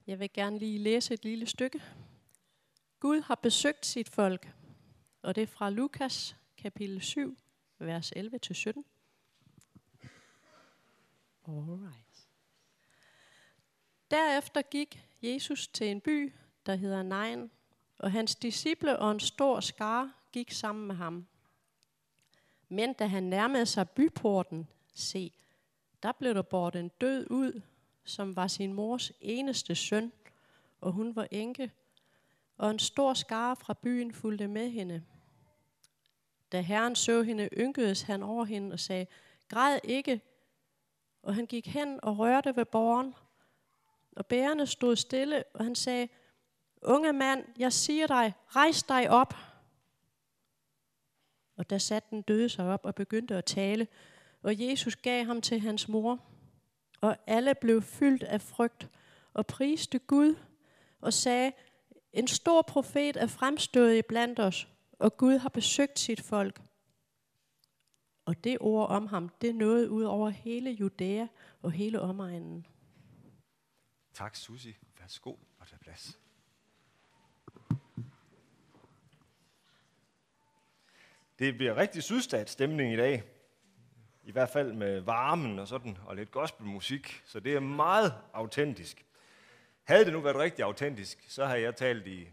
Jeg vil gerne lige læse et lille stykke. Gud har besøgt sit folk, og det er fra Lukas kapitel 7, vers 11-17. Alright. Derefter gik Jesus til en by, der hedder Nain, og hans disciple og en stor skare gik sammen med ham. Men da han nærmede sig byporten, se, der blev der båret en død ud, som var sin mors eneste søn, og hun var enke, og en stor skare fra byen fulgte med hende. Da Herren så hende, ynkedes han over hende og sagde, græd ikke, og han gik hen og rørte ved båren, og bærerne stod stille, og han sagde, unge mand, jeg siger dig, rejs dig op. Og der satte den døde sig op og begyndte at tale, og Jesus gav ham til hans mor. Og alle blev fyldt af frygt og priste Gud og sagde, en stor profet er fremstået iblandt os, og Gud har besøgt sit folk. Og det ord om ham, det nåede ud over hele Judæa og hele omegnen. Tak, Susie. Værsgo og tag plads. Det bliver rigtig sydstatsstemning i dag. I hvert fald med varmen og sådan, og lidt gospelmusik. Så det er meget autentisk. Havde det nu været rigtig autentisk, så havde jeg talt i...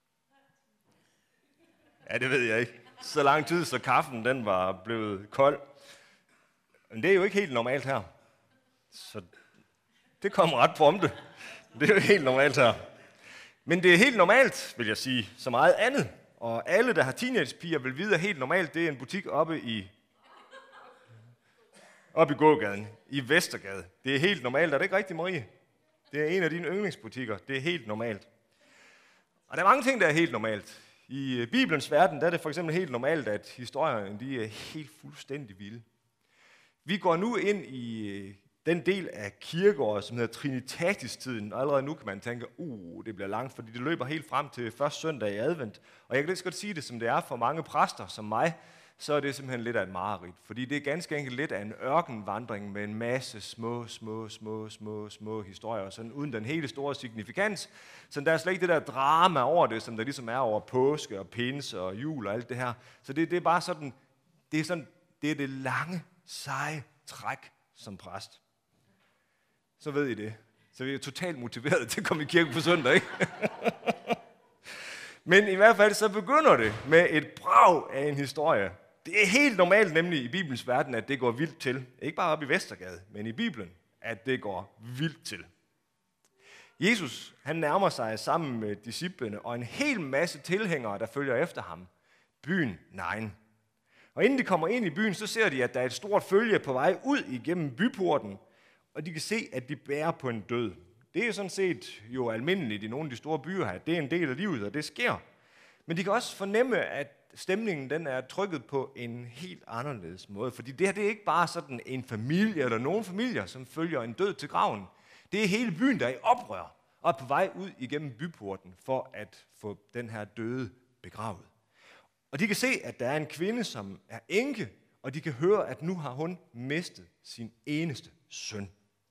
Ja, det ved jeg ikke. Så lang tid, så kaffen den var blevet kold. Men det er jo ikke helt normalt her. Så det kommer ret prompte. Det er jo helt normalt her. Men det er helt normalt, vil jeg sige, så meget andet. Og alle, der har teenagepiger, vil vide, at helt normalt, det er en butik oppe i gågaden, i Vestergade. Det er helt normalt, er det ikke rigtigt, Marie? Det er en af dine yndlingsbutikker. Det er helt normalt. Og der er mange ting, der er helt normalt. I Bibelens verden, der er det for eksempel helt normalt, at historierne de er helt fuldstændig vilde. Vi går nu ind i den del af kirkeåret, som hedder Trinitatis-tiden, og allerede nu kan man tænke, det bliver langt, fordi det løber helt frem til første søndag i advent. Og jeg kan lige så godt sige det, som det er for mange præster som mig, så er det simpelthen lidt af et mareridt. Fordi det er ganske enkelt lidt af en ørkenvandring med en masse små historier, sådan uden den hele store signifikans. Så der er slet ikke det der drama over det, som der ligesom er over påske og pinse og jul og alt det her. Så det er bare sådan, det er det lange, seje træk som præst. Så ved I det. Så vi er totalt motiveret til at komme i kirke på søndag, ikke? Men i hvert fald så begynder det med et brag af en historie. Det er helt normalt nemlig i Bibelens verden, at det går vildt til. Ikke bare op i Vestergade, men i Bibelen, at det går vildt til. Jesus, han nærmer sig sammen med disciplene og en hel masse tilhængere, der følger efter ham. Byen Nain. Og inden de kommer ind i byen, så ser de, at der er et stort følge på vej ud igennem byporten, og de kan se, at de bærer på en død. Det er sådan set jo almindeligt i nogle af de store byer her. Det er en del af livet, og det sker. Men de kan også fornemme, at stemningen den er trykket på en helt anderledes måde. Fordi det her det er ikke bare sådan en familie eller nogle familier, som følger en død til graven. Det er hele byen, der er i oprør og er på vej ud igennem byporten for at få den her døde begravet. Og de kan se, at der er en kvinde, som er enke, og de kan høre, at nu har hun mistet sin eneste søn.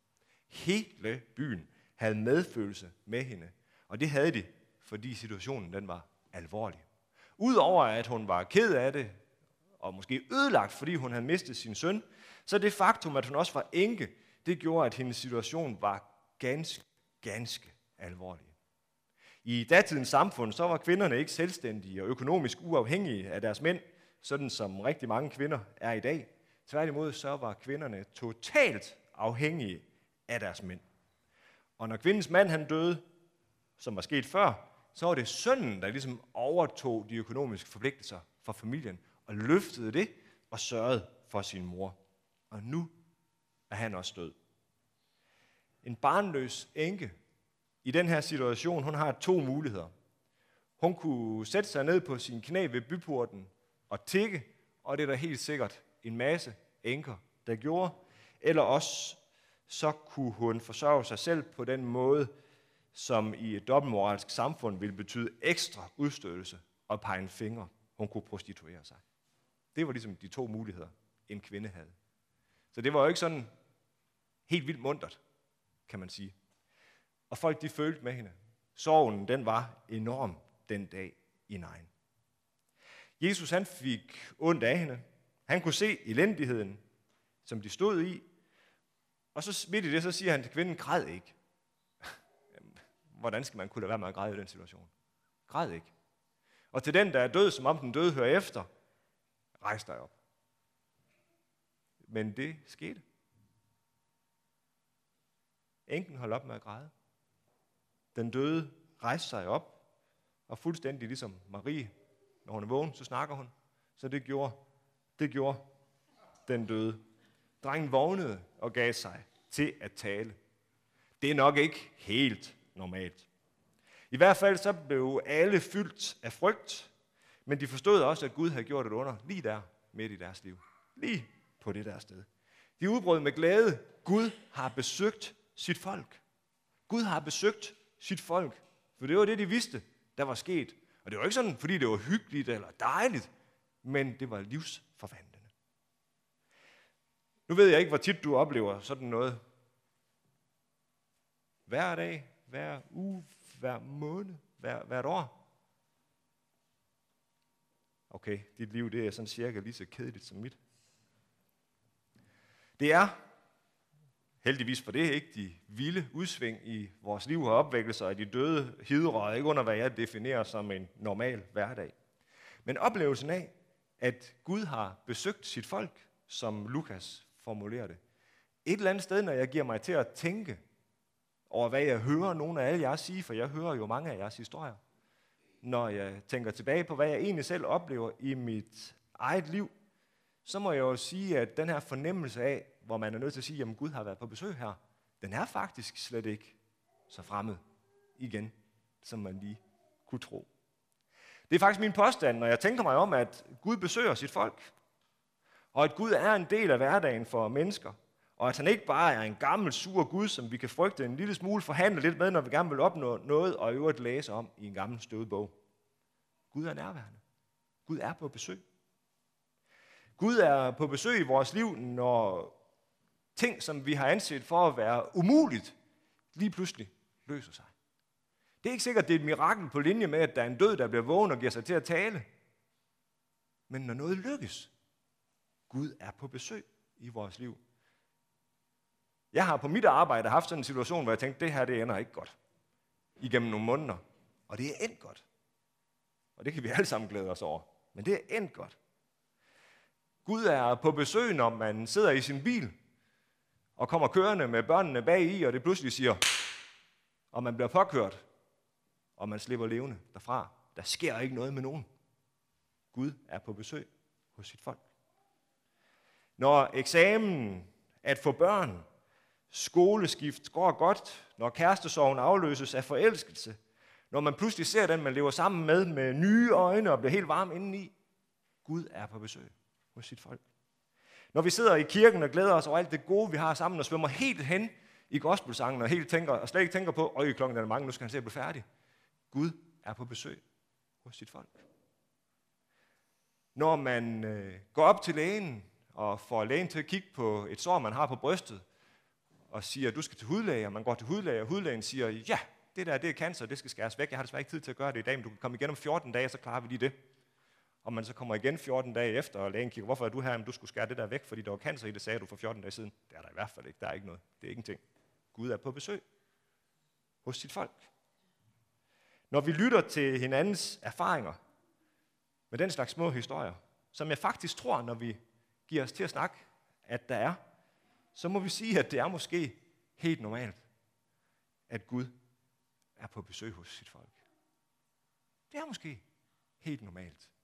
Hele byen havde medfølelse med hende, og det havde de, fordi situationen den var alvorlig. Udover at hun var ked af det, og måske ødelagt, fordi hun havde mistet sin søn, så det faktum, at hun også var enke, det gjorde, at hendes situation var ganske alvorlig. I datidens samfund, så var kvinderne ikke selvstændige og økonomisk uafhængige af deres mænd, sådan som rigtig mange kvinder er i dag. Tværtimod, så var kvinderne totalt afhængige af deres mænd. Og når kvindens mand han døde, som var sket før, så var det sønnen, der ligesom overtog de økonomiske forpligtelser for familien, og løftede det og sørgede for sin mor. Og nu er han også død. En barnløs enke i den her situation, hun har 2 muligheder. Hun kunne sætte sig ned på sin knæ ved byporten og tigge, og det er der helt sikkert en masse enker, der gjorde. Eller også så kunne hun forsørge sig selv på den måde, som i et dobbeltmoralsk samfund ville betyde ekstra udstødelse og pege en finger. Hun kunne prostituere sig. Det var ligesom de 2 muligheder, en kvinde havde. Så det var jo ikke sådan helt vildt muntert, kan man sige. Og folk de følte med hende. Sorgen den var enorm den dag i Nain. Jesus han fik ondt af hende. Han kunne se elendigheden, som de stod i. Og så midt i det, så siger han til kvinden, græd ikke. Hvordan skal man kunne lade være med at græde i den situation? Græd ikke. Og til den, der er død, som om den døde hører efter, rejs dig op. Men det skete. Enken holdt op med at græde. Den døde rejste sig op, og fuldstændig ligesom Marie, når hun er vågen, så snakker hun. Så det gjorde den døde. Drengen vågnede og gav sig til at tale. Det er nok ikke helt normalt. I hvert fald så blev alle fyldt af frygt, men de forstod også, at Gud havde gjort et under lige der midt i deres liv. Lige på det der sted. De udbrød med glæde. Gud har besøgt sit folk. Gud har besøgt sit folk. For det var det, de vidste, der var sket. Og det var ikke sådan, fordi det var hyggeligt eller dejligt, men det var livsforvandlende. Nu ved jeg ikke, hvor tit du oplever sådan noget. Hver dag, hver uge, hver måned, hvert år. Okay, dit liv det er sådan cirka lige så kedeligt som mit. Det er, heldigvis for det, ikke de vilde udsving i vores liv og opvækkelser af de døde hidrører, ikke under hvad jeg definerer som en normal hverdag. Men oplevelsen af, at Gud har besøgt sit folk, som Lukas formulerer det. Et eller andet sted, når jeg giver mig til at tænke over, hvad jeg hører nogle af alle jer sige, for jeg hører jo mange af jeres historier. Når jeg tænker tilbage på, hvad jeg egentlig selv oplever i mit eget liv, så må jeg jo sige, at den her fornemmelse af, hvor man er nødt til at sige, at Gud har været på besøg her, den er faktisk slet ikke så fremmed igen, som man lige kunne tro. Det er faktisk min påstand, når jeg tænker mig om, at Gud besøger sit folk, og at Gud er en del af hverdagen for mennesker, og at han ikke bare er en gammel, sur Gud, som vi kan frygte en lille smule, forhandle lidt med, når vi gerne vil opnå noget, og i øvrigt læse om i en gammel støvet bog. Gud er nærværende. Gud er på besøg. Gud er på besøg i vores liv, når ting, som vi har anset for at være umuligt, lige pludselig løser sig. Det er ikke sikkert, at det er et mirakel på linje med, at der er en død, der bliver vågen og giver sig til at tale. Men når noget lykkes, Gud er på besøg i vores liv. Jeg har på mit arbejde haft sådan en situation, hvor jeg tænkte, det her det ender ikke godt. Igennem nogle måneder. Og det er endt godt. Og det kan vi alle sammen glæde os over. Men det er endt godt. Gud er på besøg, når man sidder i sin bil og kommer kørende med børnene bag i, og det pludselig siger, og man bliver påkørt, og man slipper levende derfra. Der sker ikke noget med nogen. Gud er på besøg hos sit folk. Når eksamen, at få børn, skoleskift går godt, når kærestesorgen afløses af forelskelse, når man pludselig ser den, man lever sammen med nye øjne og bliver helt varm indeni, Gud er på besøg hos sit folk. Når vi sidder i kirken og glæder os over alt det gode, vi har sammen, og svømmer helt hen i gospelsangen, og slet ikke tænker på, klokken er mange, nu skal han se at blive færdig. Gud er på besøg hos sit folk. Når man går op til lægen, og får lægen til at kigge på et sår, man har på brystet, og siger, at du skal til hudlæge, og man går til hudlæge, og hudlægen siger, ja, det er cancer, det skal skæres væk. Jeg har desværre ikke tid til at gøre det i dag, men du kan komme igen om 14 dage, så klarer vi lige det. Og man så kommer igen 14 dage efter, og lægen kigger, hvorfor er du her, men du skulle skære det der væk, fordi der var cancer i det, sagde du for 14 dage siden. Det er der i hvert fald ikke, der er ikke noget. Det er ingenting. Gud er på besøg hos sit folk. Når vi lytter til hinandens erfaringer med den slags små historier, som jeg faktisk tror, når vi giver os til at snakke, at der er, så må vi sige, at det er måske helt normalt, at Gud er på besøg hos sit folk. Det er måske helt normalt.